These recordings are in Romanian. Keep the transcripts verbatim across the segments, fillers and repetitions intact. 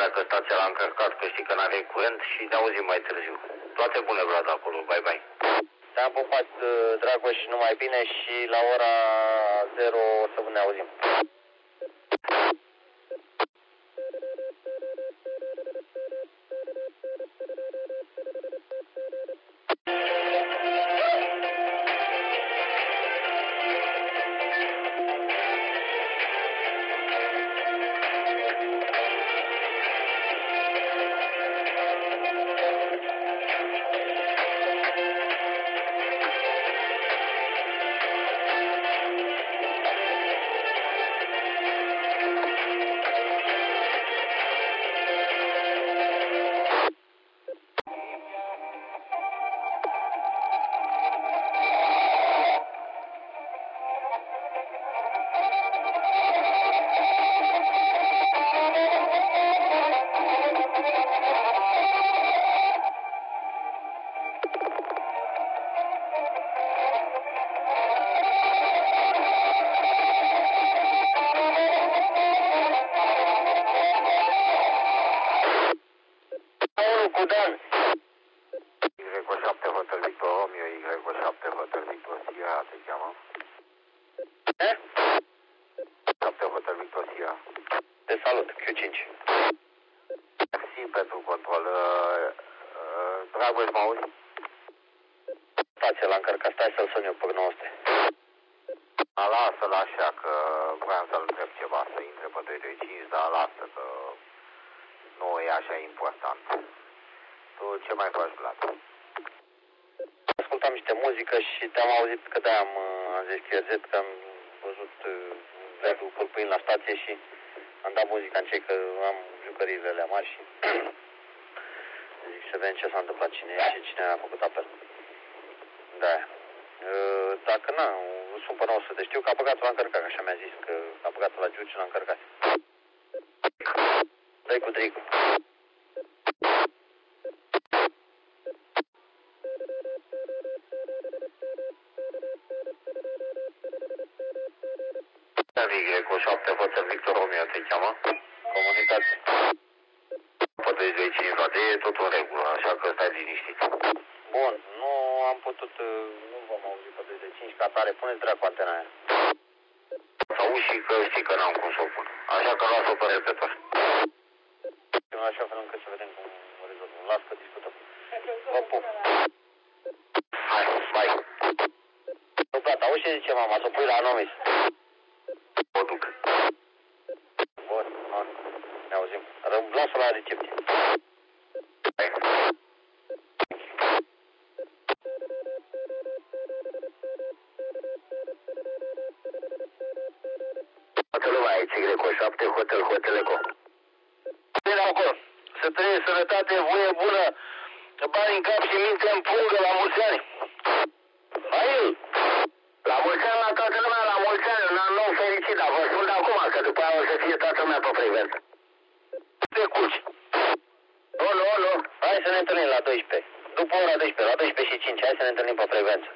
dacă stația l-a încărcat, că știi că n-avem curent și ne auzim mai târziu. Toate bune, Vlad, acolo. Bye, bye. Te-am pupat, Dragoș, numai bine și la ora zero o să ne auzim. Dragoș, mă auzi? Stația l-a încărcat, stai să-l sun eu pe nouă sute. Lasă-l așa, că vreau să-l întreb ceva, să intre pe doi doi cinci, dar lasă că nu e așa important. Tu ce mai faci, Vlad? Ascultam niște muzică și te-am auzit că de-aia am, am zis Cherzet, că am văzut Ledu pâlpâind la stație și am dat muzica în cei că am jucăriile alea mari și zic să vedem ce s-a întâmplat, cine e și cine a făcut apel. Da. Dacă na, sunt pe nouă sute, știu că a băgat-o la încărcat, așa mi-a zis, că a băgat-o la Giuci și l-a încărcat. Dă-i cu Dricu. Y cu șapte, Hotel Victor Romeo te cheamă? Comunicație. Pe doi doi cinci, Vlad, e tot în regulă, așa că stai liniștit. Bun, nu am putut, nu v-am auzit pe doi doi cinci ca tare, puneți dracu antena aia. Să auzi și că știi că n-am cum să o pun, așa că las-o pe repetor. În așa fel încât să vedem cum o rezolvăm. Las că discutăm. Vă pup. Hai, bye. Nu, gata, auzi ce zice mama, să pui la Anomis. O duc. Bun, bun, ne auzim. Lasă-o la recepție. Hai. Toată lumea aici, Y cu șapte, Hotel, Hotel Eco. Bine acolo, să trăiești sănătate, voie bună, bani în cap și minte în pungă la mulți ani. Hai! La mulți ani la toată lumea, la mulți ani, un an nou fericit, dar vă spun de acum, că după aia o să fie toată lumea pe frecvență. Te culci. Nu, nu, nu. Hai să ne întâlnim la doisprezece. După ora doisprezece, la doisprezece și cinci, hai să ne întâlnim pe frecvență.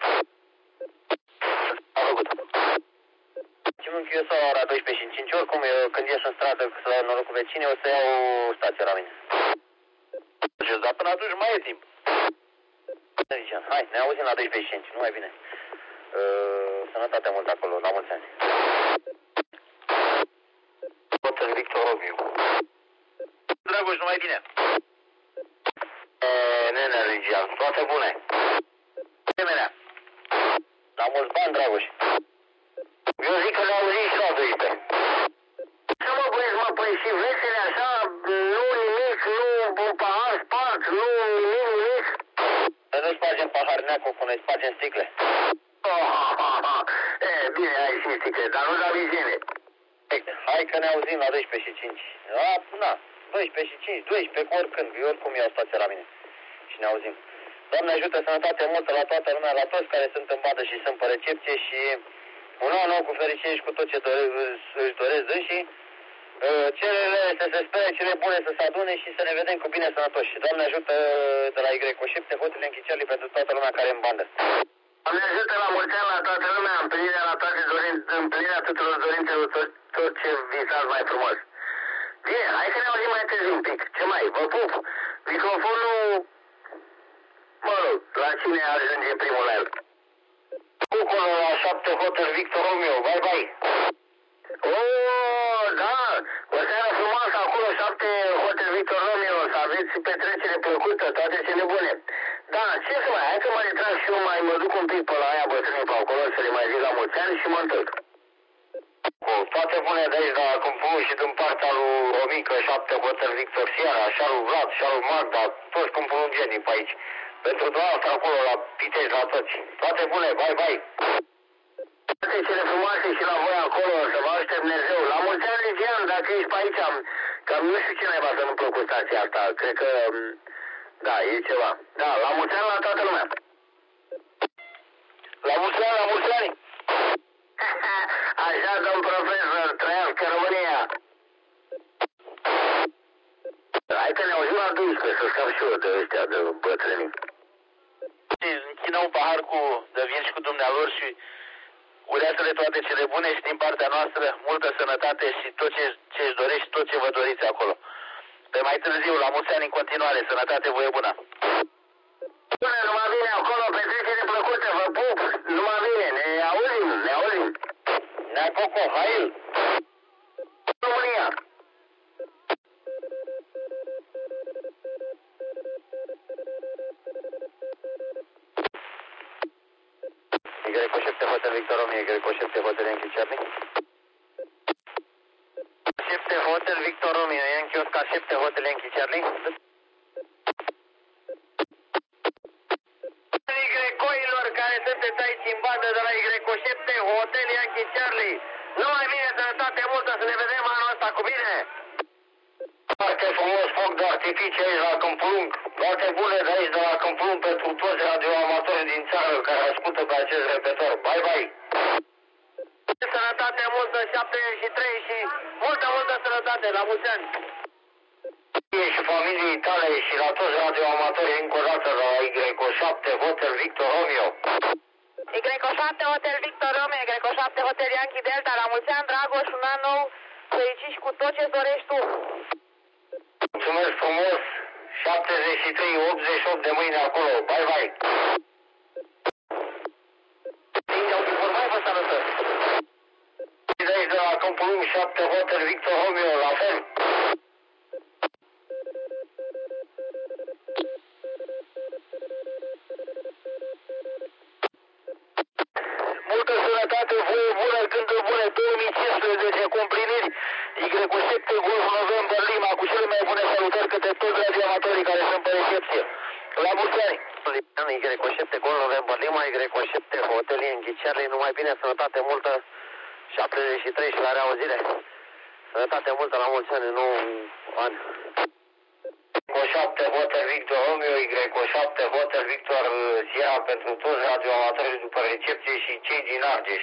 Am făcut. Ce mă închid eu sau la ora doisprezece și cinci, oricum eu când ies în stradă să dau noroc cu vecinii, o să iau o stație la mine. Dar până atunci mai e timp. Hai, ne auzim la doisprezece și cinci, nu mai bine. Uh, sănătate mult acolo, la mulți ani. Hotel Victor Romeo. Dragoș, numai bine. E, nene, Ligia, toate bune. Asemenea. La mulți bani, Dragoș. Eu zic că ne auzim și la doisprezece. Ce mă băieți, mă, păi și vesele așa, nu nimic, nu pahar spart, nu nimic, nimic. Să nu spargem paharnea cu noi spargem sticle. Oh, ha, ha, ha. E, bine, ai și sticle, dar nu da viziune. Hai că ne auzim la doisprezece și cinci. A, na, doisprezece și cinci, doisprezece, cu oricând, eu oricum iau stația la mine. Și ne auzim. Doamne ajută, sănătate multă la toată lumea, la toți care sunt în badă și sunt pe recepție și un an nou cu fericire și cu tot ce își doresc dânsii. Celele să se spere, cele bune să se adune și să ne vedem cu bine sănătoși. Doamne ajută de la Y cu șapte, hotele închicerii pentru toată lumea care e în bandă. Doamne ajută la mulți ani la toată lumea, împlinirea la toate dorințe, împlinirea tuturor dorințelor, tot, tot ce visați mai frumos. Bine, hai să ne auzim mai târziu. întârzi un pic. Ce mai? Vă pup. Microfonul, mă rog, la cine ajunge primul la el? Cucul la șapte Hotel Victor Romeo. Bye, bye. Oh, da. O seară frumoasă acolo, șapte Hotel Victor Romeo. Să aveți petrecere plăcută, toate cele bune. Da, ce să mai, hai că mă retrag și eu, mai mă duc un pic pe la aia bătrânii pe acolo, să le mai zic la mulți ani și mă întorc. Cu toate bune de aici, de la Câmpul și din partea lui Romică, șapte Hotel Victor Sierra, și al lui Vlad, și al lui Magda, toți câmpulungenii pe aici. Pentru dumneavoastră acolo, la Pitești, la toți. Toate bune, bye, bye. Toate cele frumoase și la voi acolo, să vă aștept Dumnezeu. La mulți ani, Ligian, dacă ești pe aici, că nu știu ce naiba să nu plăc cu stația asta. Cred că, da, e ceva. Da, la mulți ani la toată lumea. La mulți ani, la mulți ani. Așa, domn profesor, trăiască România. Hai că ne auzim la douăsprezece, să scap și eu de ăștia, de bătrâni. Închină un pahar cu de vin și cu dumnealor și urează-le toate cele bune și din partea noastră multă sănătate și tot ce își dorești și tot ce vă doriți acolo. Pe mai târziu, la mulți ani în continuare, sănătate, voie bună. Bună, numai bine acolo, petrecere plăcută, vă pup, numai bine, ne auzim, ne auzim. Ne-ai Coco, Hail. România. Y șapte Hotel Victor Romeo, Y șapte Hotel Yankee Charlie. șapte Hotel Victor Romeo, Yankee Oscar șapte Hotel Yankee Charlie. Y-coilor care sunteți aici în bandă de la Y șapte Hotel Yankee Charlie. Numai bine, sănătate multă, să ne vedem anul ăsta cu bine. Foarte frumos foc de artificii aici la Câmpulung. Toate bune de aici de la Câmpulung pentru toți radioamatorii din țară care ascultă pe acest repetor. Bye, bye! Sănătate multă, șaptezeci și trei și multă, multă sănătate, la mulți ani! Și familiei tale și la toți radioamatorii încă o dată la Y șapte Hotel Victor Romeo. Y șapte Hotel Victor Romeo, Y șapte Hotel Yankee Delta, la mulți ani, Dragoș, un an nou, fericit și cu tot ce dorești tu. Mulțumesc frumos, șaptezeci și trei optzeci și opt de mâine acolo, bye bye! Bine, au informat, vă sănătăți! De aici de la Câmpulung, șapte Hotel Victor Romeo, la fel! Multă sănătate, voie bună, gânduri bune, două mii cincisprezece comprimiri, Y șapte Golf November Lima, cu cele mai bune salutări către toți radioamatorii care sunt pe recepție. La mulți ani! Y șapte Golf November Lima, Y șapte Hotel Yankee Charlie, numai bine, sănătate multă, șaptezeci și trei și la reauzire. Sănătate multă, la mulți ani, nu ani. Y șapte Hotel Victor Romeo, Y șapte Hotel Victor Sierra pentru toți radioamatorii după recepție și cei din Argeș.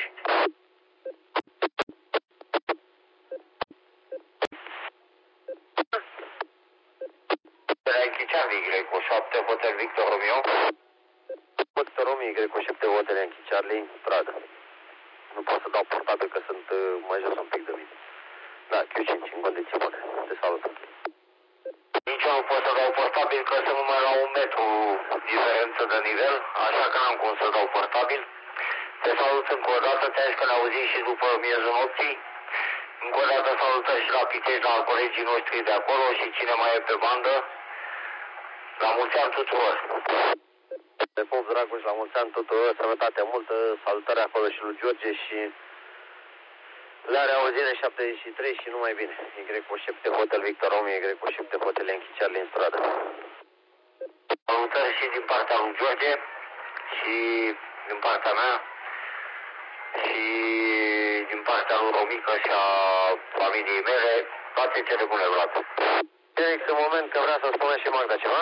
Y șapte Hotel Victor Romeo. Hotel Romeo, Y șapte Hotel Yankee Charlie, stradă. Nu pot să dau portabil că sunt uh, mai jos un pic de mine. Da, Q cinci în condiții bune. Te salut. Nici eu nu pot să dau portabil că sunt numai la un metru diferență de nivel, așa că n-am cum să dau portabil. Te salut încă o dată, te-aș că ne auzim și după miezul nopții. Încă o dată salutări și la Pitești, la colegii noștri de acolo și cine mai e pe bandă. La mulți ani tuturor! Te pup, Dragoș, la mulți ani tuturor, sănătate multă, salutări acolo și lui George și la reauzire șaptezeci și trei și numai bine. Y șapte Hotel Victor Romeo, Y șapte Hotel Yankee Charlie în stradă. Salutări și din partea lui George și din partea mea și din partea lui Romică și a familiei mele, toate cele bune, Vlad. Felix, în moment că vrea să spună și Magda ceva?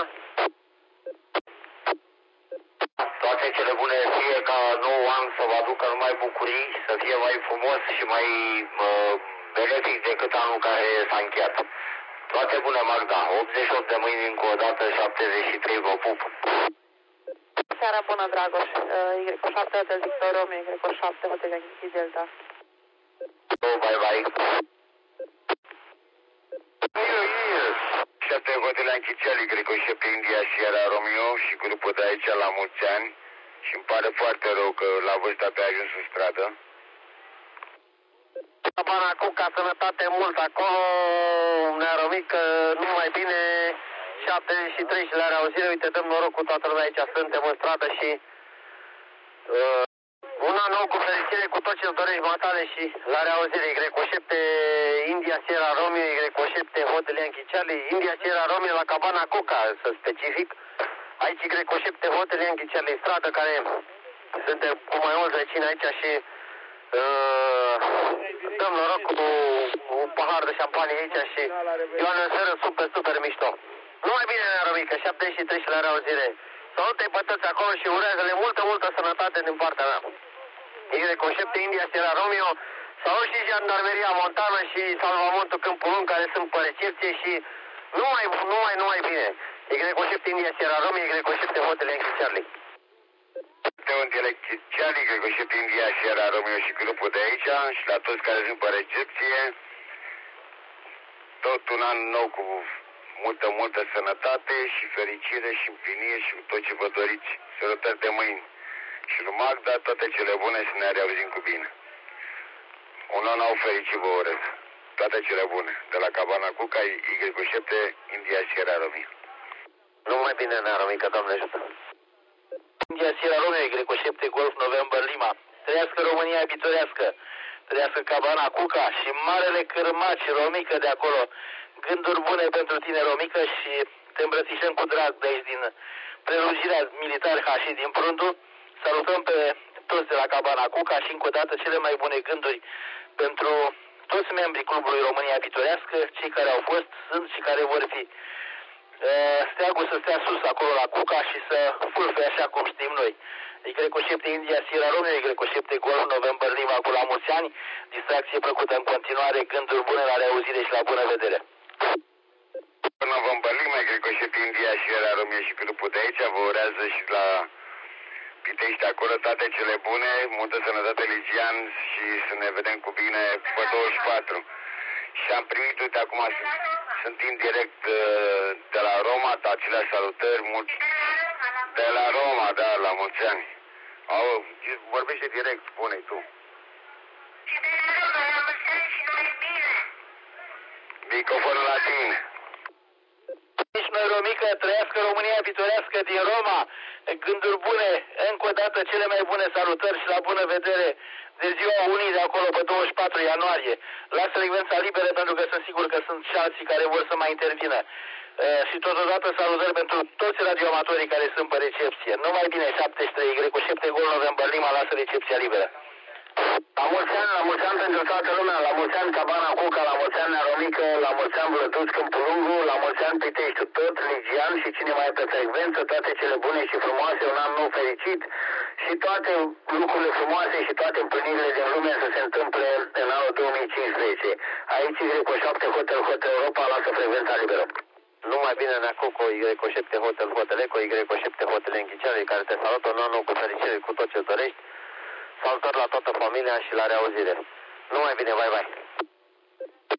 Toate cele bune, fie ca nou an să vă aducă numai bucurii, să fie mai frumos și mai uh, benefic decât anul care s-a încheiat. Toate bune, Magda, optzeci și opt de mâini încă o dată, șaptezeci și trei, vă pup. Seara bună, Dragoș. Y șapte Hotel Victor Romeo, Y șapte Hotel Yankee Delta. Oh, bye bye. New Year's. șapte Hotel Yankee Charlie, Greco șapte India Sierra Romeo și grupul de aici la mulți ani. Și îmi pare foarte rău că la vârsta pe ajuns în stradă. Cabana Cuca, sănătate mult acolo, ne-a rămit că nu mai bine, șaptezeci și trei și la reauzire, uite, dăm noroc cu toată lumea aici, suntem în stradă și uh, un an nou cu fericire cu tot ce-ți dorești, matale, și la reauzire, Greco șapte India Sierra Romeo, Greco șapte Hotel Yankee Charlie, India Sierra Romeo la Cabana Cuca, să specific, aici Greco șapte Hotel Yankee Charlie, stradă care suntem cu mai mulți vecini aici și Uh, dăm noroc cu un pahar de șampanie aici și e o anunțără super, super mișto. Numai bine, Nearomică, șaptezeci și trei și la reauzire. Salute-i bătăți acolo și urează-le multă, multă sănătate din partea mea. Greco șapte India Sierra Romeo, salut și Jandarmeria Montană și Salvamontul Câmpul Lung, care sunt pe recepție și numai, numai, numai bine. Greco șapte India Sierra Romeo, Greco șapte Hotel Yankee Charlie. Hotel Charlie, Greco șapte India Sierra Romeo și grupul de aici și la toți care sunt pe recepție. Tot un an nou cu multă, multă sănătate și fericire și împlinire și tot ce vă doriți. Sărătări de mâini și lui Magda, toate cele bune, să ne reauzim cu bine. Un an nou fericit vă urez. Toate cele bune. De la Cabana Cuca, Greco șapte India Sierra Romeo. Numai bine, Nearomică, Doamne ajută. India Sierra Romeo, Greco șapte Golf November Lima. Trăiască România bitorească, trăiască Cabana Cuca și marele cârmaci Romică de acolo. Gânduri bune pentru tine, Romică, și te îmbrățișăm cu drag de aici din prelungirea militar H și din Prundu. Salutăm pe toți de la Cabana Cuca și încă o dată cele mai bune gânduri pentru toți membrii Clubului România bitorească, cei care au fost, sunt și care vor fi. Steagul să stea sus acolo la Cuca și să fulfe așa cum știm noi. Greco șapte India Sierra Romeo, Greco șapte Golf November Lima cu la mulți ani. Distracție plăcută în continuare, gânduri bune, la reauzire și la bună vedere. November Lima, Greco șapte India Sierra Romeo și grupul de aici vă urează și la Pitești acolo toate cele bune, multă sănătate, Ligian, și să ne vedem cu bine pe douăzeci și patru. Și am primit, uite, acum sunt în direct de la Roma, acelea salutări, mult... de la Roma, da, la mulți ani. Au, vorbește direct, spune-i tu. Microfonul la tine. Nici noi, Romică, trăiască România bitorească din Roma, gânduri bune, încă o dată cele mai bune salutări și la bună vedere de ziua unii de acolo pe douăzeci și patru ianuarie. Lasă secvența liberă pentru că sunt sigur că sunt și alții care vor să mai intervină. Uh, și totodată salutări pentru toți radioamatorii care sunt pe recepție. Numai bine, șaptezeci și trei, Greco șapte Golf November Lima, lasă recepția liberă. La mulți ani, la mulți ani pentru toată lumea, la mulți ani Cabana Cuca, la mulți ani Nearomică, la mulți ani Vlătuț Câmpul Lungu, la mulți ani Pitești tot, Ligian și cine mai e pe frecvență, toate cele bune și frumoase, un an nou fericit și toate lucrurile frumoase și toate împlinirile din lume să se întâmple în anul două mii cincisprezece. Aici Greco șapte Hotel Hotel Europa, lasă frecvența liberă. Numai bine, Neacuco, Greco șapte Hotel Hotel Eco, Greco șapte Hotel Yankee Charlie, care te salută un an nou cu fericire cu tot ce dorești. Salutări la toată familia și la reauzire. Numai bine, bye bye.